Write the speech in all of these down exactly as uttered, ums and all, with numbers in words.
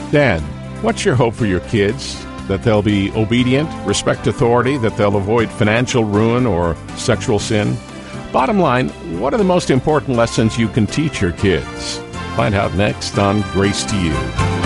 Dad, what's your hope for your kids? That they'll be obedient, respect authority, that they'll avoid financial ruin or sexual sin? Bottom line, what are the most important lessons you can teach your kids? Find out next on Grace to You.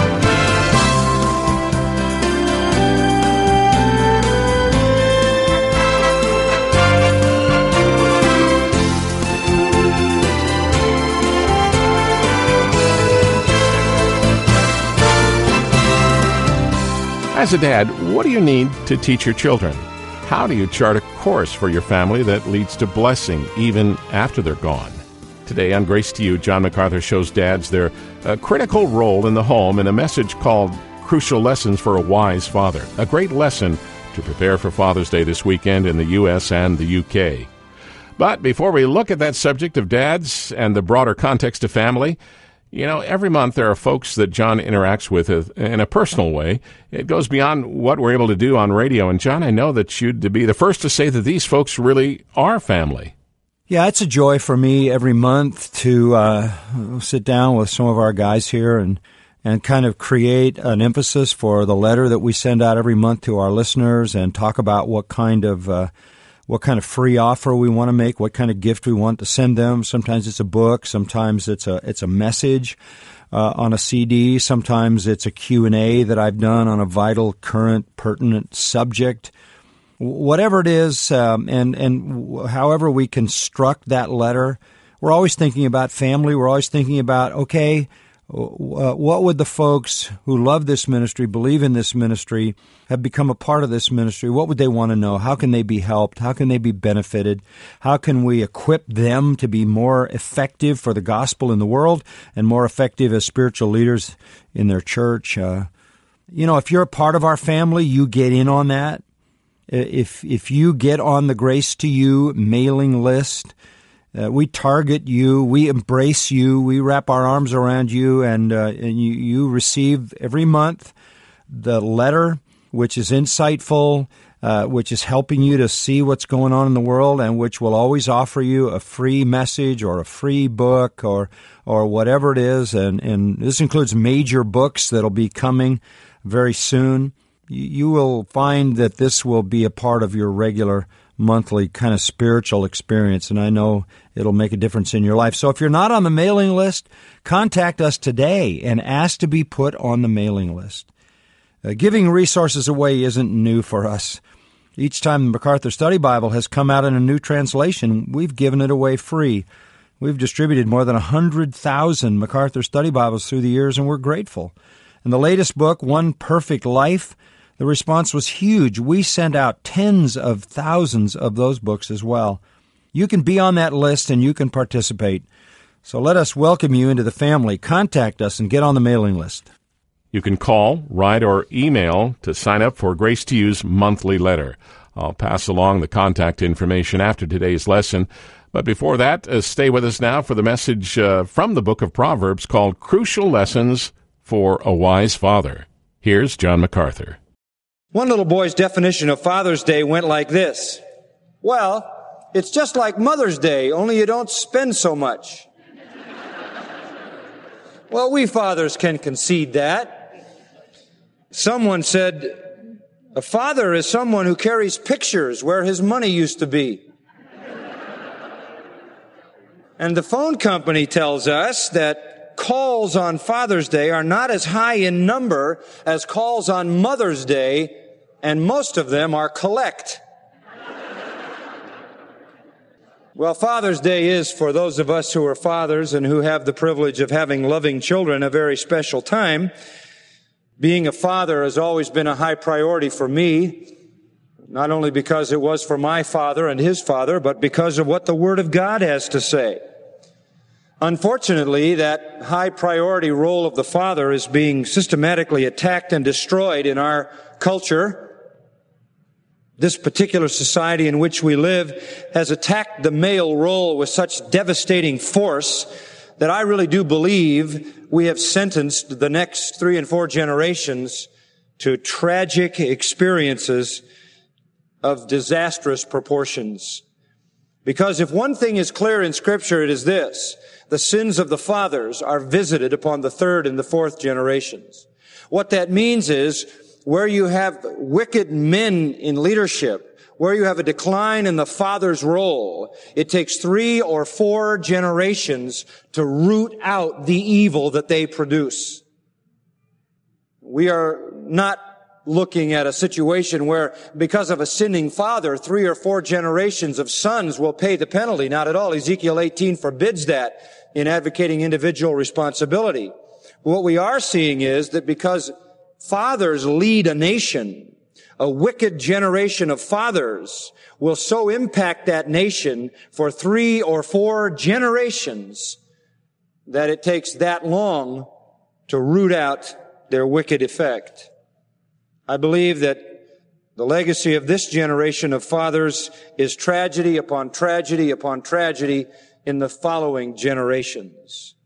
As a dad, what do you need to teach your children? How do you chart a course for your family that leads to blessing even after they're gone? Today on Grace to You, John MacArthur shows dads their uh, critical role in the home in a message called Crucial Lessons for a Wise Father, a great lesson to prepare for Father's Day this weekend in the U S and the U K. But before we look at that subject of dads and the broader context of family, you know, every month there are folks that John interacts with in a personal way. It goes beyond what we're able to do on radio. And, John, I know that you'd be the first to say that these folks really are family. Yeah, it's a joy for me every month to uh, sit down with some of our guys here and, and kind of create an emphasis for the letter that we send out every month to our listeners and talk about what kind of uh, what kind of free offer we want to make, what kind of gift we want to send them. Sometimes it's a book, sometimes it's a it's a message uh, on a C D, sometimes it's a Q and A that I've done on a vital, current, pertinent subject. Whatever it is, um, and, and however we construct that letter, we're always thinking about family. We're always thinking about, okay, Uh, what would the folks who love this ministry, believe in this ministry, have become a part of this ministry? What would they want to know? How can they be helped? How can they be benefited? How can we equip them to be more effective for the gospel in the world and more effective as spiritual leaders in their church? Uh, you know, if you're a part of our family, you get in on that. If, if you get on the Grace to You mailing list, Uh, we target you, we embrace you, we wrap our arms around you, and, uh, and you, you receive every month the letter, which is insightful, uh, which is helping you to see what's going on in the world, and which will always offer you a free message or a free book or or whatever it is. And, and this includes major books that'll be coming very soon. You, you will find that this will be a part of your regular monthly kind of spiritual experience, and I know it'll make a difference in your life. So if you're not on the mailing list, contact us today and ask to be put on the mailing list. Uh, giving resources away isn't new for us. Each time the MacArthur Study Bible has come out in a new translation, we've given it away free. We've distributed more than one hundred thousand MacArthur Study Bibles through the years, and we're grateful. And the latest book, One Perfect Life, the response was huge. We sent out tens of thousands of those books as well. You can be on that list and you can participate. So let us welcome you into the family. Contact us and get on the mailing list. You can call, write, or email to sign up for Grace to You's monthly letter. I'll pass along the contact information after today's lesson. But before that, uh, stay with us now for the message uh, from the book of Proverbs called Crucial Lessons for a Wise Father. Here's John MacArthur. One little boy's definition of Father's Day went like this. Well, it's just like Mother's Day, only you don't spend so much. Well, we fathers can concede that. Someone said, a father is someone who carries pictures where his money used to be. And the phone company tells us that calls on Father's Day are not as high in number as calls on Mother's Day, and most of them are collect. Well, Father's Day is, for those of us who are fathers and who have the privilege of having loving children, a very special time. Being a father has always been a high priority for me, not only because it was for my father and his father, but because of what the Word of God has to say. Unfortunately, that high priority role of the father is being systematically attacked and destroyed in our culture. This particular society in which we live has attacked the male role with such devastating force that I really do believe we have sentenced the next three and four generations to tragic experiences of disastrous proportions. Because if one thing is clear in Scripture, it is this: the sins of the fathers are visited upon the third and the fourth generations. What that means is where you have wicked men in leadership, where you have a decline in the father's role, it takes three or four generations to root out the evil that they produce. We are not looking at a situation where, because of a sinning father, three or four generations of sons will pay the penalty. Not at all. Ezekiel eighteen forbids that in advocating individual responsibility. What we are seeing is that because fathers lead a nation, a wicked generation of fathers will so impact that nation for three or four generations that it takes that long to root out their wicked effect. I believe that the legacy of this generation of fathers is tragedy upon tragedy upon tragedy in the following generations.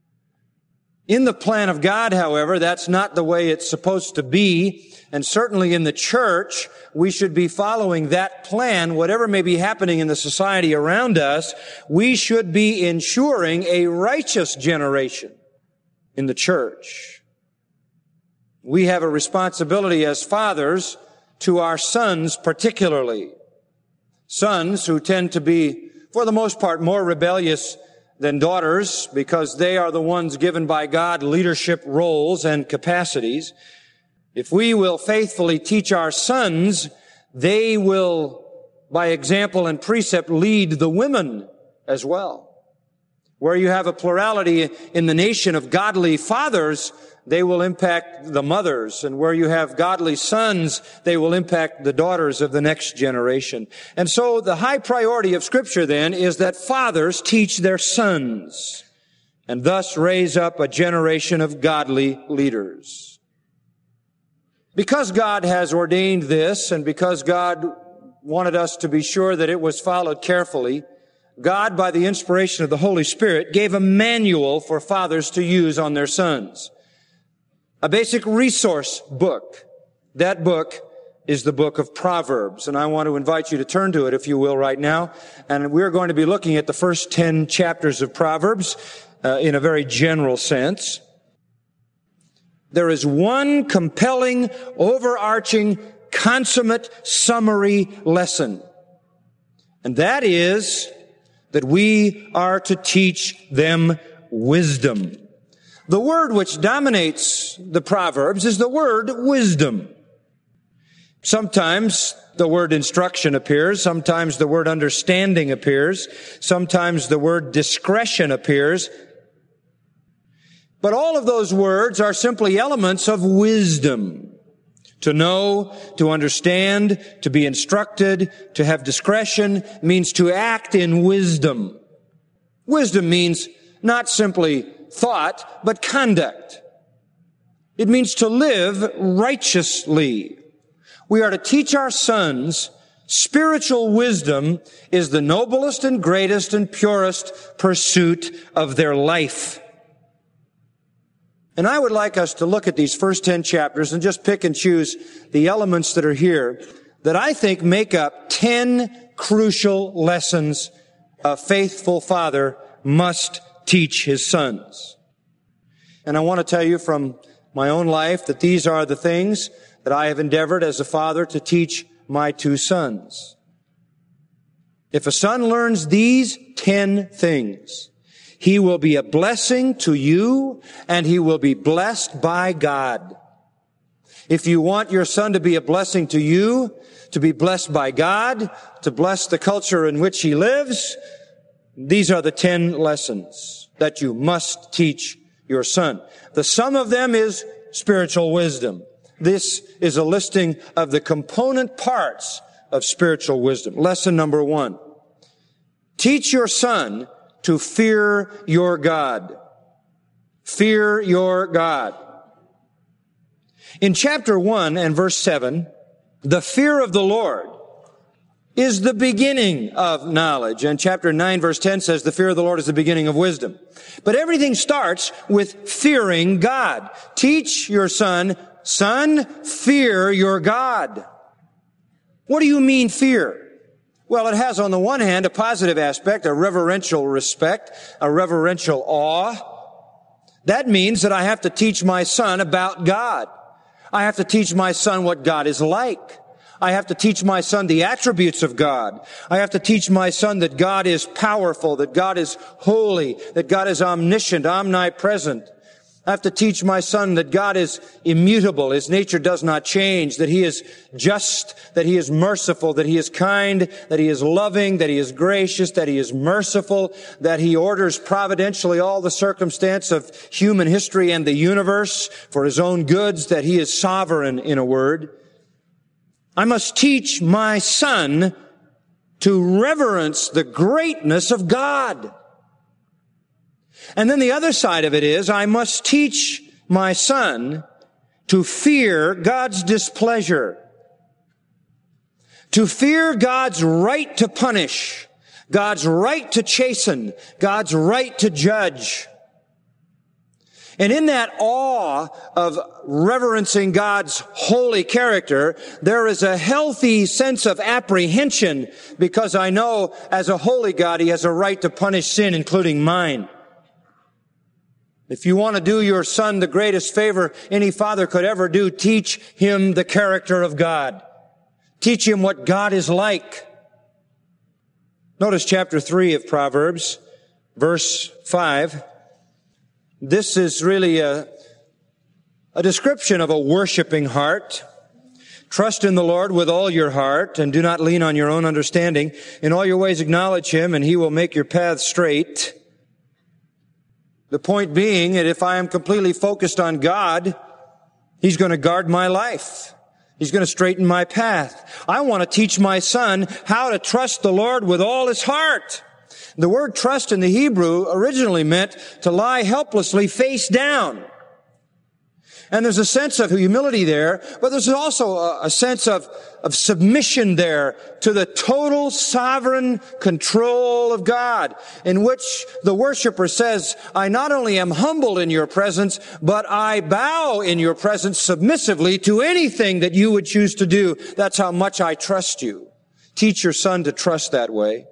In the plan of God, however, that's not the way it's supposed to be. And certainly in the church, we should be following that plan. Whatever may be happening in the society around us, we should be ensuring a righteous generation in the church. We have a responsibility as fathers to our sons particularly. Sons who tend to be, for the most part, more rebellious than daughters because they are the ones given by God leadership roles and capacities. If we will faithfully teach our sons, they will, by example and precept, lead the women as well. Where you have a plurality in the nation of godly fathers, they will impact the mothers. And where you have godly sons, they will impact the daughters of the next generation. And so the high priority of Scripture then is that fathers teach their sons and thus raise up a generation of godly leaders. Because God has ordained this and because God wanted us to be sure that it was followed carefully, God, by the inspiration of the Holy Spirit, gave a manual for fathers to use on their sons. A basic resource book. That book is the book of Proverbs. And I want to invite you to turn to it, if you will, right now. And we're going to be looking at the first ten chapters of Proverbs uh, in a very general sense. There is one compelling, overarching, consummate summary lesson. And that is that we are to teach them wisdom. The word which dominates the Proverbs is the word wisdom. Sometimes the word instruction appears. Sometimes the word understanding appears. Sometimes the word discretion appears. But all of those words are simply elements of wisdom. To know, to understand, to be instructed, to have discretion means to act in wisdom. Wisdom means not simply thought, but conduct. It means to live righteously. We are to teach our sons spiritual wisdom is the noblest and greatest and purest pursuit of their life. And I would like us to look at these first ten chapters and just pick and choose the elements that are here that I think make up ten crucial lessons a faithful father must teach his sons. And I want to tell you from my own life that these are the things that I have endeavored as a father to teach my two sons. If a son learns these ten things, he will be a blessing to you and he will be blessed by God. If you want your son to be a blessing to you, to be blessed by God, to bless the culture in which he lives, these are the ten lessons that you must teach your son. The sum of them is spiritual wisdom. This is a listing of the component parts of spiritual wisdom. Lesson number one. Teach your son to fear your God. Fear your God. In chapter one and verse seven, the fear of the Lord is the beginning of knowledge. And chapter nine, verse ten says, the fear of the Lord is the beginning of wisdom. But everything starts with fearing God. Teach your son, son, fear your God. What do you mean fear? Well, it has on the one hand a positive aspect, a reverential respect, a reverential awe. That means that I have to teach my son about God. I have to teach my son what God is like. I have to teach my son the attributes of God. I have to teach my son that God is powerful, that God is holy, that God is omniscient, omnipresent. I have to teach my son that God is immutable. His nature does not change, that He is just, that He is merciful, that He is kind, that He is loving, that He is gracious, that He is merciful, that He orders providentially all the circumstance of human history and the universe for His own goods, that He is sovereign, in a word. I must teach my son to reverence the greatness of God. And then the other side of it is, I must teach my son to fear God's displeasure, to fear God's right to punish, God's right to chasten, God's right to judge. And in that awe of reverencing God's holy character, there is a healthy sense of apprehension, because I know as a holy God, He has a right to punish sin, including mine. If you want to do your son the greatest favor any father could ever do, teach him the character of God. Teach him what God is like. Notice chapter three of Proverbs, verse five. This is really a, a description of a worshiping heart. Trust in the Lord with all your heart, and do not lean on your own understanding. In all your ways acknowledge Him, and He will make your paths straight. The point being that if I am completely focused on God, He's going to guard my life. He's going to straighten my path. I want to teach my son how to trust the Lord with all his heart. The word trust in the Hebrew originally meant to lie helplessly face down. And there's a sense of humility there, but there's also a, a sense of, of submission there to the total sovereign control of God, in which the worshiper says, I not only am humble in your presence, but I bow in your presence submissively to anything that you would choose to do. That's how much I trust you. Teach your son to trust that way.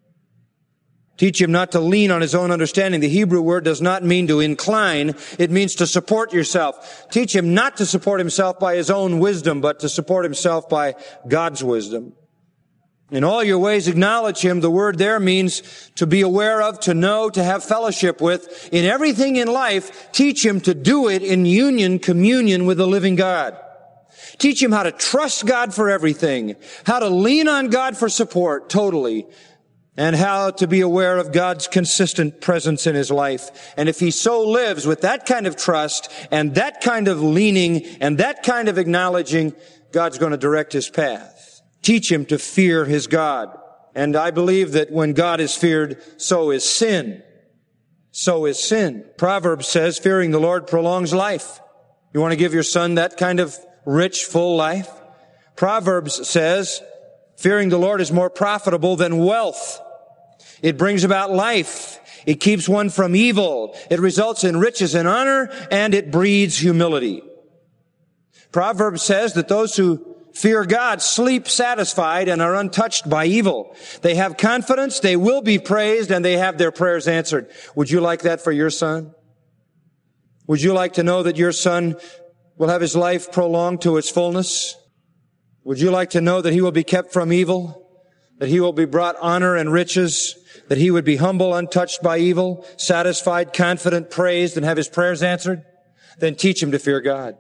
Teach him not to lean on his own understanding. The Hebrew word does not mean to incline. It means to support yourself. Teach him not to support himself by his own wisdom, but to support himself by God's wisdom. In all your ways acknowledge Him. The word there means to be aware of, to know, to have fellowship with. In everything in life, teach him to do it in union, communion with the living God. Teach him how to trust God for everything, how to lean on God for support totally, and how to be aware of God's consistent presence in his life. And if he so lives with that kind of trust and that kind of leaning and that kind of acknowledging, God's going to direct his path. Teach him to fear his God. And I believe that when God is feared, so is sin. So is sin. Proverbs says, fearing the Lord prolongs life. You want to give your son that kind of rich, full life? Proverbs says, fearing the Lord is more profitable than wealth. It brings about life. It keeps one from evil. It results in riches and honor, and it breeds humility. Proverbs says that those who fear God sleep satisfied and are untouched by evil. They have confidence, they will be praised, and they have their prayers answered. Would you like that for your son? Would you like to know that your son will have his life prolonged to its fullness? Would you like to know that he will be kept from evil? That he will be brought honor and riches? That he would be humble, untouched by evil, satisfied, confident, praised, and have his prayers answered? Then teach him to fear God.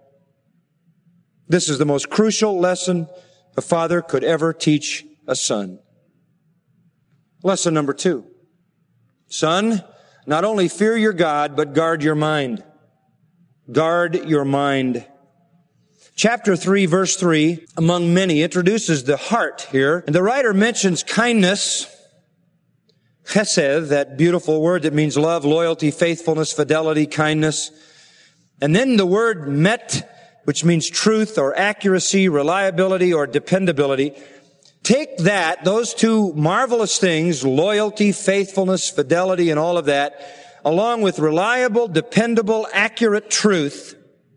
This is the most crucial lesson a father could ever teach a son. Lesson number two. Son, not only fear your God, but guard your mind. Guard your mind. Chapter three, verse three, among many, introduces the heart here. And the writer mentions kindness, chesed, that beautiful word that means love, loyalty, faithfulness, fidelity, kindness. And then the word met, which means truth or accuracy, reliability or dependability. Take that, those two marvelous things, loyalty, faithfulness, fidelity, and all of that, along with reliable, dependable, accurate truth,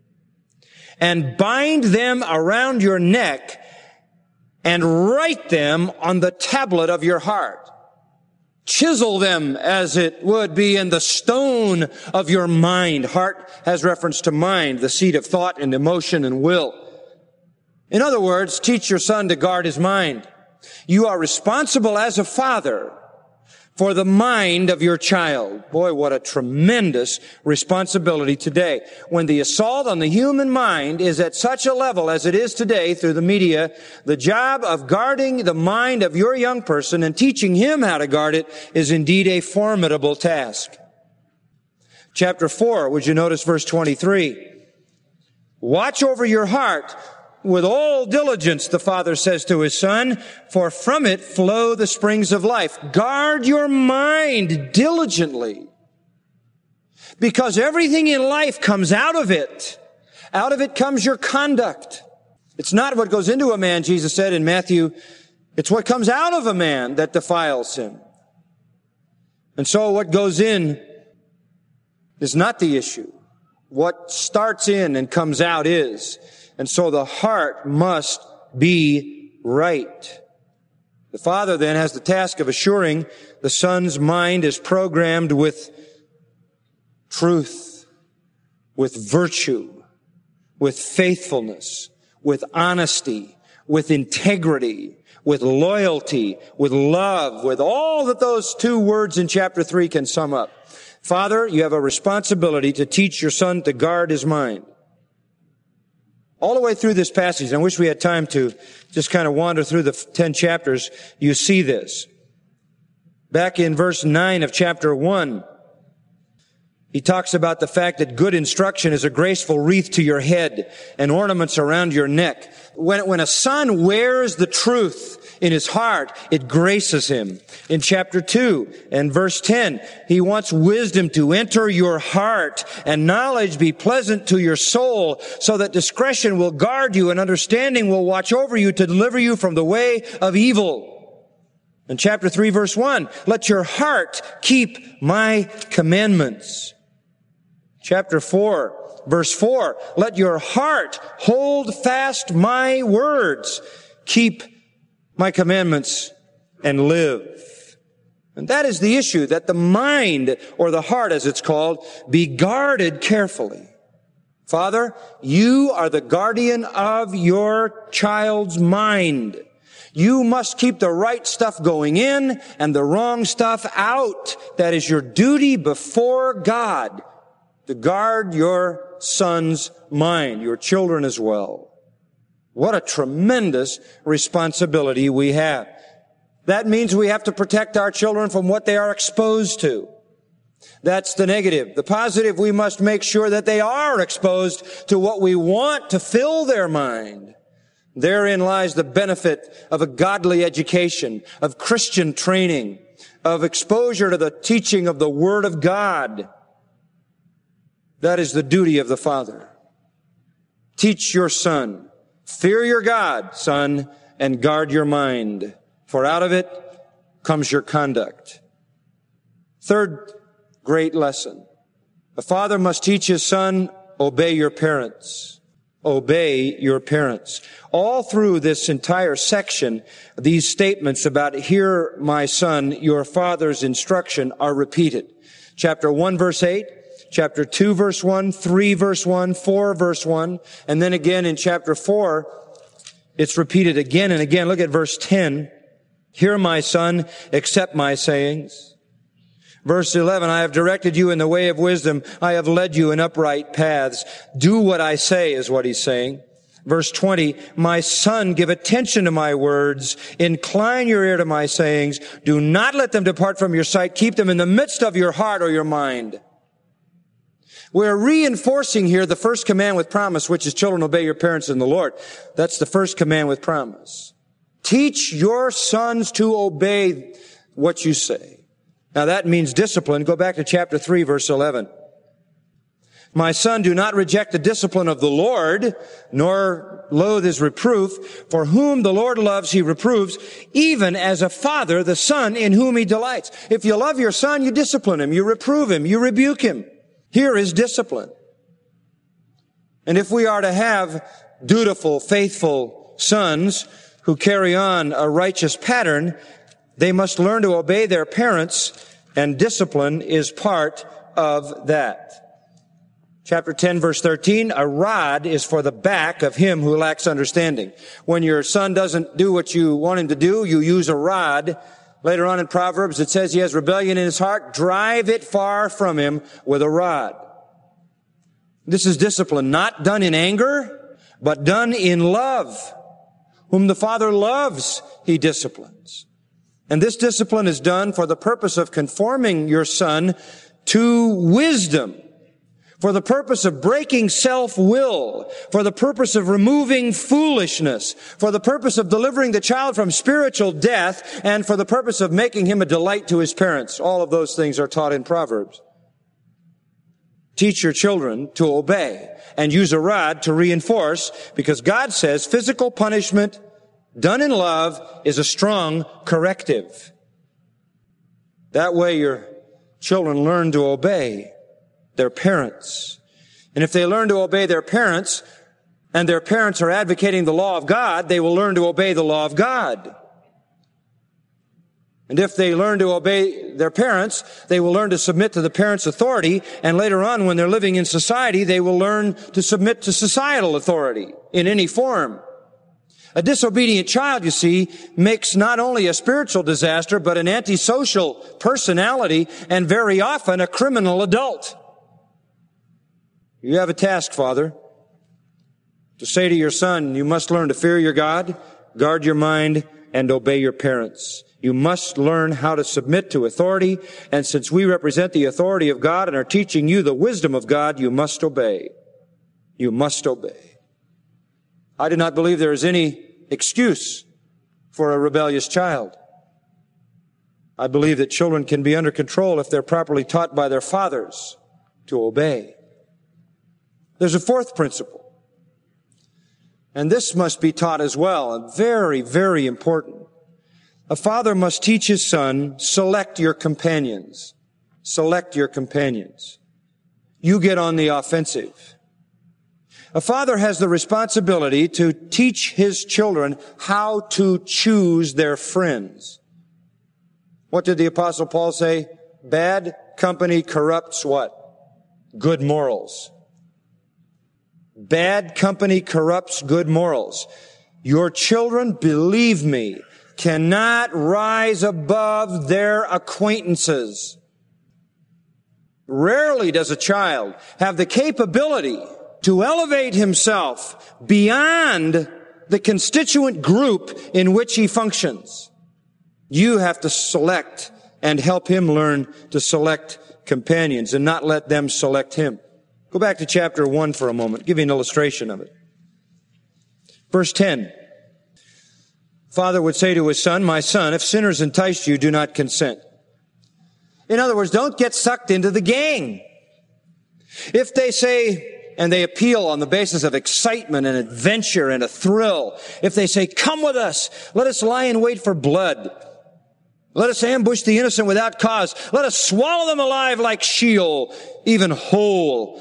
and bind them around your neck and write them on the tablet of your heart. Chisel them as it would be in the stone of your mind. Heart has reference to mind, the seat of thought and emotion and will. In other words, teach your son to guard his mind. You are responsible as a father for the mind of your child. Boy, what a tremendous responsibility today. When the assault on the human mind is at such a level as it is today through the media, the job of guarding the mind of your young person and teaching him how to guard it is indeed a formidable task. Chapter four, would you notice verse twenty-three? Watch over your heart with all diligence, the father says to his son, for from it flow the springs of life. Guard your mind diligently, because everything in life comes out of it. Out of it comes your conduct. It's not what goes into a man, Jesus said in Matthew. It's what comes out of a man that defiles him. And so what goes in is not the issue. What starts in and comes out is. And so the heart must be right. The father then has the task of assuring the son's mind is programmed with truth, with virtue, with faithfulness, with honesty, with integrity, with loyalty, with love, with all that those two words in chapter three can sum up. Father, you have a responsibility to teach your son to guard his mind. All the way through this passage, I wish we had time to just kind of wander through the ten chapters, you see this. Back in verse nine of chapter one, he talks about the fact that good instruction is a graceful wreath to your head and ornaments around your neck. When, when a son wears the truth in his heart, it graces him. In chapter two and verse ten, he wants wisdom to enter your heart and knowledge be pleasant to your soul, so that discretion will guard you and understanding will watch over you to deliver you from the way of evil. In chapter three verse one, let your heart keep my commandments. Chapter four verse four, let your heart hold fast my words. Keep my commandments and live. And that is the issue, that the mind, or the heart as it's called, be guarded carefully. Father, you are the guardian of your child's mind. You must keep the right stuff going in and the wrong stuff out. That is your duty before God, to guard your son's mind, your children as well. What a tremendous responsibility we have. That means we have to protect our children from what they are exposed to. That's the negative. The positive, we must make sure that they are exposed to what we want to fill their mind. Therein lies the benefit of a godly education, of Christian training, of exposure to the teaching of the Word of God. That is the duty of the father. Teach your son. Fear your God, son, and guard your mind, for out of it comes your conduct. Third great lesson. A father must teach his son, obey your parents. Obey your parents. All through this entire section, these statements about, hear my son, your father's instruction are repeated. Chapter one, verse eight. Chapter two, verse one, three, verse one, four, verse one, and then again in chapter four, it's repeated again and again. Look at verse ten. Hear my son, accept my sayings. Verse eleven, I have directed you in the way of wisdom. I have led you in upright paths. Do what I say is what he's saying. Verse twenty, my son, give attention to my words. Incline your ear to my sayings. Do not let them depart from your sight. Keep them in the midst of your heart or your mind. We're reinforcing here the first command with promise, which is children, obey your parents in the Lord. That's the first command with promise. Teach your sons to obey what you say. Now that means discipline. Go back to chapter three, verse eleven. My son, do not reject the discipline of the Lord, nor loathe his reproof. For whom the Lord loves, he reproves, even as a father the son in whom he delights. If you love your son, you discipline him, you reprove him, you rebuke him. Here is discipline. And if we are to have dutiful, faithful sons who carry on a righteous pattern, They must learn to obey their parents, and discipline is part of that. Chapter ten, verse thirteen, a rod is for the back of him who lacks understanding. When your son doesn't do what you want him to do, you use a rod. Later on in Proverbs, it says he has rebellion in his heart. Drive it far from him with a rod. This is discipline, not done in anger, but done in love. Whom the Father loves, he disciplines. And this discipline is done for the purpose of conforming your son to wisdom, for the purpose of breaking self-will, for the purpose of removing foolishness, for the purpose of delivering the child from spiritual death, and for the purpose of making him a delight to his parents. All of those things are taught in Proverbs. Teach your children to obey and use a rod to reinforce, because God says physical punishment done in love is a strong corrective. That way your children learn to obey their parents. And if they learn to obey their parents, and their parents are advocating the law of God, they will learn to obey the law of God. And if they learn to obey their parents, they will learn to submit to the parents' authority, and later on, when they're living in society, they will learn to submit to societal authority in any form. A disobedient child, you see, makes not only a spiritual disaster, but an antisocial personality, and very often a criminal adult. You have a task, Father, to say to your son, you must learn to fear your God, guard your mind, and obey your parents. You must learn how to submit to authority, and since we represent the authority of God and are teaching you the wisdom of God, you must obey. You must obey. I do not believe there is any excuse for a rebellious child. I believe that children can be under control if they're properly taught by their fathers to obey. There's a fourth principle, and this must be taught as well, and very, very important. A father must teach his son, select your companions. Select your companions. You get on the offensive. A father has the responsibility to teach his children how to choose their friends. What did the Apostle Paul say? Bad company corrupts what? Good morals. Bad company corrupts good morals. Your children, believe me, cannot rise above their acquaintances. Rarely does a child have the capability to elevate himself beyond the constituent group in which he functions. You have to select and help him learn to select companions and not let them select him. Go back to chapter one for a moment. Give you an illustration of it. Verse ten. Father would say to his son, my son, if sinners entice you, do not consent. In other words, don't get sucked into the gang. If they say, and they appeal on the basis of excitement and adventure and a thrill, if they say, come with us, let us lie in wait for blood. Let us ambush the innocent without cause. Let us swallow them alive like Sheol, even whole,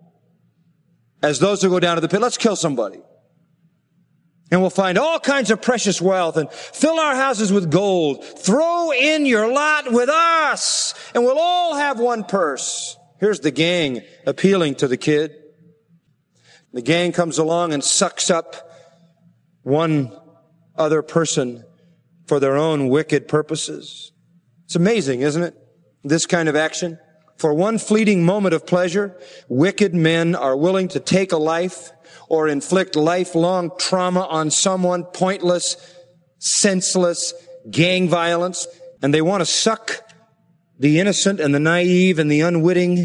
as those who go down to the pit. Let's kill somebody. And we'll find all kinds of precious wealth and fill our houses with gold. Throw in your lot with us, and we'll all have one purse. Here's the gang appealing to the kid. The gang comes along and sucks up one other person for their own wicked purposes. It's amazing, isn't it? This kind of action. For one fleeting moment of pleasure, wicked men are willing to take a life or inflict lifelong trauma on someone, pointless, senseless, gang violence, and they want to suck the innocent and the naive and the unwitting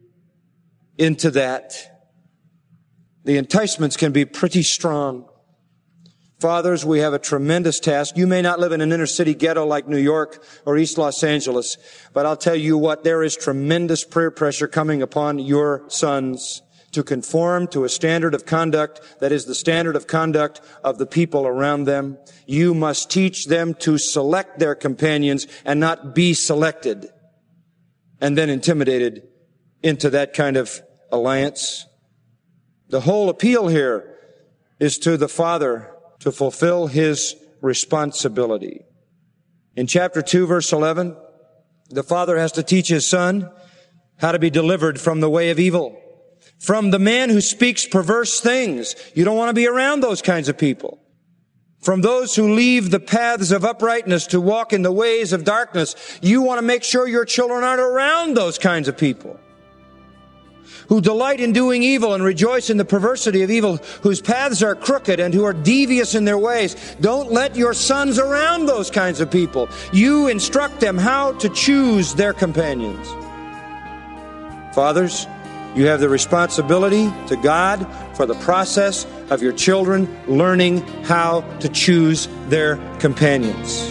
into that. The enticements can be pretty strong. Fathers, we have a tremendous task. You may not live in an inner city ghetto like New York or East Los Angeles, but I'll tell you what, there is tremendous peer pressure coming upon your sons to conform to a standard of conduct that is the standard of conduct of the people around them. You must teach them to select their companions and not be selected and then intimidated into that kind of alliance. The whole appeal here is to the father to fulfill his responsibility. In chapter two, verse eleven, the father has to teach his son how to be delivered from the way of evil, from the man who speaks perverse things. You don't want to be around those kinds of people. From those who leave the paths of uprightness to walk in the ways of darkness. You want to make sure your children aren't around those kinds of people who delight in doing evil and rejoice in the perversity of evil, whose paths are crooked and who are devious in their ways. Don't let your sons around those kinds of people. You instruct them how to choose their companions. Fathers, you have the responsibility to God for the process of your children learning how to choose their companions.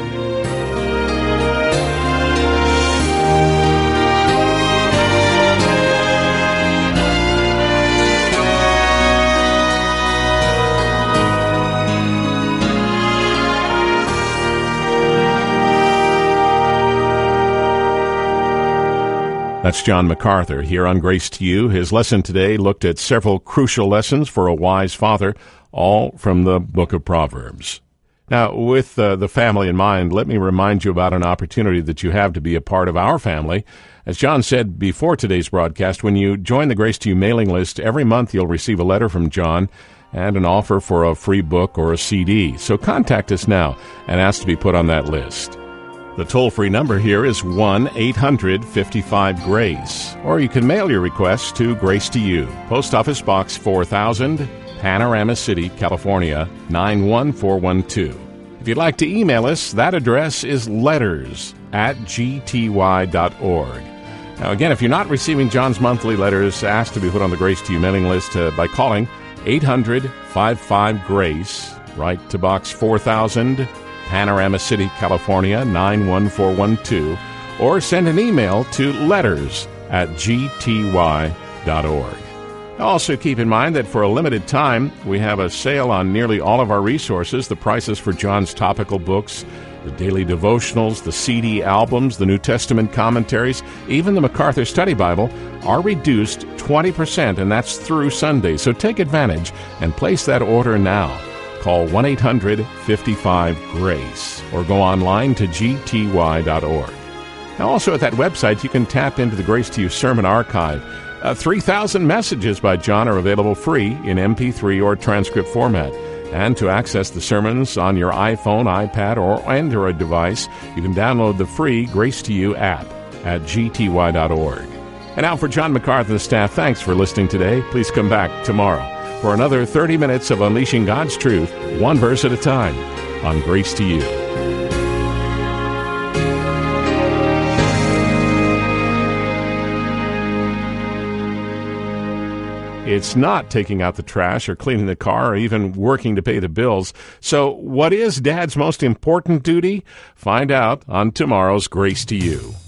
That's John MacArthur here on Grace to You. His lesson today looked at several crucial lessons for a wise father, all from the book of Proverbs. Now, with uh, the family in mind, let me remind you about an opportunity that you have to be a part of our family. As John said before today's broadcast, when you join the Grace to You mailing list, every month you'll receive a letter from John and an offer for a free book or a C D. So contact us now and ask to be put on that list. The toll-free number here is one eight hundred fifty-five GRACE, or you can mail your request to Grace to You, Post Office Box four thousand, Panorama City, California, nine one four one two. If you'd like to email us, that address is letters at g t y dot org. Now, again, if you're not receiving John's monthly letters, ask to be put on the Grace to You mailing list uh, by calling eight hundred fifty-five GRACE, write to Box four thousand, Panorama City, California, nine one four one two, or send an email to letters at g t y dot org. Also keep in mind that for a limited time, we have a sale on nearly all of our resources. The prices for John's topical books, the daily devotionals, the C D albums, the New Testament commentaries, even the MacArthur Study Bible are reduced twenty percent, and that's through Sunday. So take advantage and place that order now. Call one eight hundred fifty-five GRACE or go online to g t y dot org. Now, also at that website, you can tap into the Grace to You Sermon Archive. Uh, three thousand messages by John are available free in M P three or transcript format. And to access the sermons on your iPhone, iPad, or Android device, you can download the free Grace to You app at g t y dot org. And now for John MacArthur and the staff, thanks for listening today. Please come back tomorrow for another thirty minutes of unleashing God's truth, one verse at a time, on Grace to You. It's not taking out the trash or cleaning the car or even working to pay the bills. So what is Dad's most important duty? Find out on tomorrow's Grace to You.